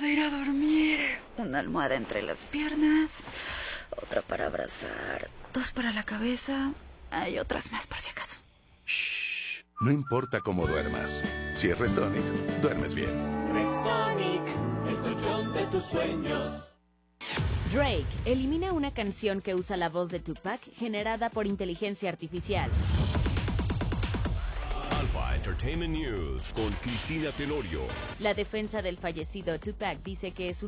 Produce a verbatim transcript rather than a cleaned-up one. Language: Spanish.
de ir a dormir. Una almohada entre las piernas, otra para abrazar, dos para la cabeza. Hay otras más por si acaso. Shh. No importa cómo duermas. Si es Restonic, duermes bien. Restonic, el colchón de tus sueños. Drake elimina una canción que usa la voz de Tupac generada por inteligencia artificial. Alpha Entertainment News con Cristina Tenorio. La defensa del fallecido Tupac dice que es un